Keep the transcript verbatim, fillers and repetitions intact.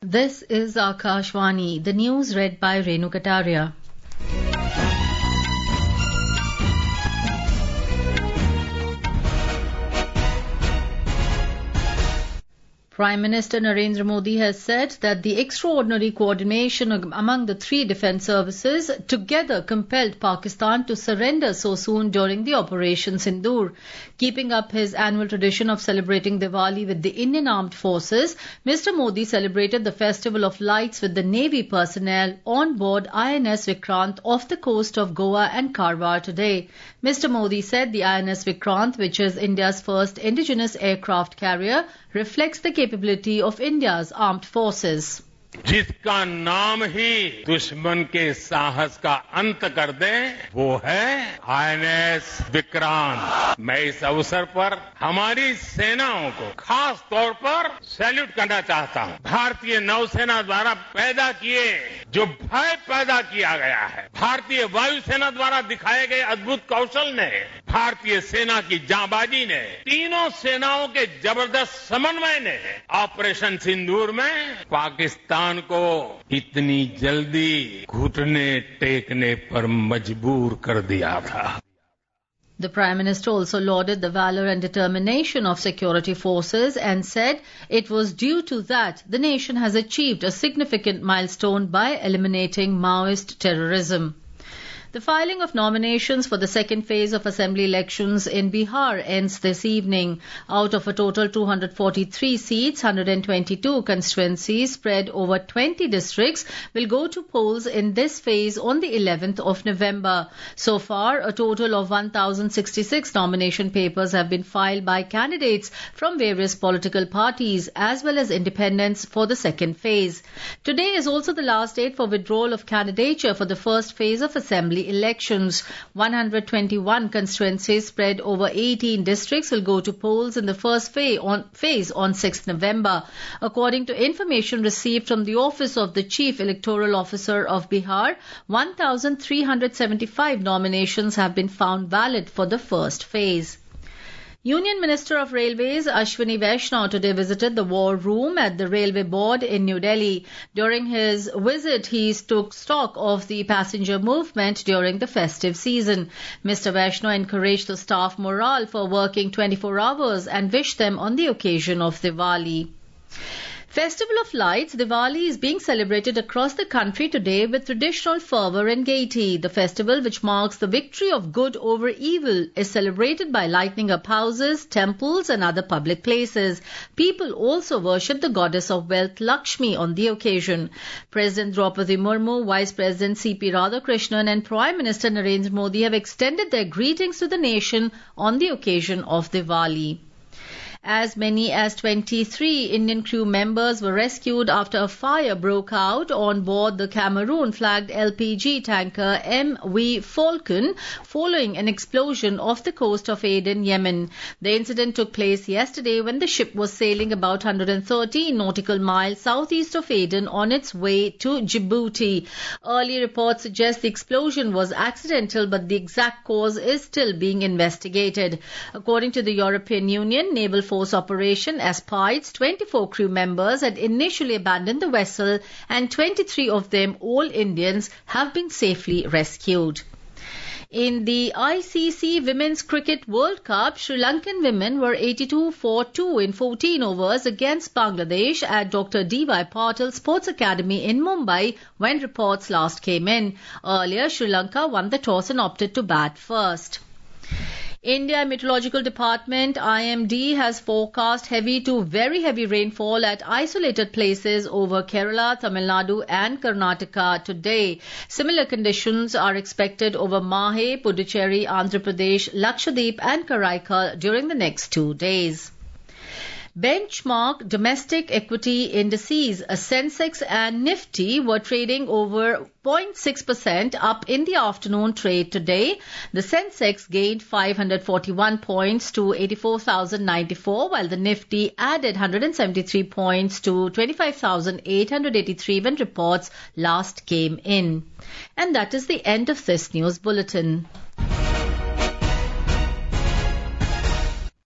This is Akashvani, the news read by Renu Kataria. Prime Minister Narendra Modi has said that the extraordinary coordination among the three defence services together compelled Pakistan to surrender so soon during the Operation Sindoor. Keeping up his annual tradition of celebrating Diwali with the Indian Armed Forces, Mister Modi celebrated the Festival of Lights with the Navy personnel on board I N S Vikrant off the coast of Goa and Karwar today. Mister Modi said the I N S Vikrant, which is India's first indigenous aircraft carrier, reflects the capability of India's armed forces. जिसका नाम ही दुश्मन के साहस का अंत कर दे वो है आई एन एस विक्रांत। मैं इस अवसर पर हमारी सेनाओं को खास तौर पर सैल्यूट करना चाहता हूं। भारतीय नौसेना द्वारा पैदा किए जो भय पैदा किया गया है, भारतीय वायुसेना द्वारा दिखाए गए अद्भुत कौशल ने, भारतीय सेना की जांबाजी ने, तीनों सेनाओं के जबरदस्त समन्वय ने ऑपरेशन सिंदूर में पाकिस्तान को इतनी जल्दी घुटने टेकने पर मजबूर कर दिया था। The Prime Minister also lauded the valour and determination of security forces and said it was due to that the nation has achieved a significant milestone by eliminating Maoist terrorism. The filing of nominations for the second phase of assembly elections in Bihar ends this evening. Out of a total two hundred forty-three seats, one hundred twenty-two constituencies spread over twenty districts will go to polls in this phase on the eleventh of November. So far, a total of one thousand sixty-six nomination papers have been filed by candidates from various political parties as well as independents for the second phase. Today is also the last date for withdrawal of candidature for the first phase of assembly elections. one hundred twenty-one constituencies spread over eighteen districts will go to polls in the first phase on, phase on sixth November. According to information received from the Office of the Chief Electoral Officer of Bihar, one thousand three hundred seventy-five nominations have been found valid for the first phase. Union Minister of Railways Ashwini Vaishnaw today visited the War Room at the Railway Board in New Delhi. During his visit, he took stock of the passenger movement during the festive season. Mister Vaishnaw encouraged the staff morale for working twenty-four hours and wished them on the occasion of Diwali. Festival of Lights, Diwali, is being celebrated across the country today with traditional fervour and gaiety. The festival, which marks the victory of good over evil, is celebrated by lighting up houses, temples and other public places. People also worship the goddess of wealth, Lakshmi, on the occasion. President Draupadi Murmu, Vice President C P Radhakrishnan and Prime Minister Narendra Modi have extended their greetings to the nation on the occasion of Diwali. As many as twenty-three Indian crew members were rescued after a fire broke out on board the Cameroon-flagged L P G tanker M V Falcon following an explosion off the coast of Aden, Yemen. The incident took place yesterday when the ship was sailing about one hundred thirteen nautical miles southeast of Aden on its way to Djibouti. Early reports suggest the explosion was accidental, but the exact cause is still being investigated. According to the European Union Naval Force operation Aspides, twenty-four crew members had initially abandoned the vessel and twenty-three of them, all Indians, have been safely rescued. In the I C C Women's Cricket World Cup, Sri Lankan women were eighty-two for two in fourteen overs against Bangladesh at Doctor D Y Patil Sports Academy in Mumbai when reports last came in. Earlier, Sri Lanka won the toss and opted to bat first. India Meteorological Department I M D has forecast heavy to very heavy rainfall at isolated places over Kerala, Tamil Nadu and Karnataka today. Similar conditions are expected over Mahe, Puducherry, Andhra Pradesh, Lakshadweep and Karaikal during the next two days. Benchmark domestic equity indices, a Sensex and Nifty, were trading over zero point six percent up in the afternoon trade today. The Sensex gained five hundred forty-one points to eighty-four thousand ninety-four, while the Nifty added one hundred seventy-three points to twenty-five thousand eight hundred eighty-three when reports last came in. And that is the end of this news bulletin.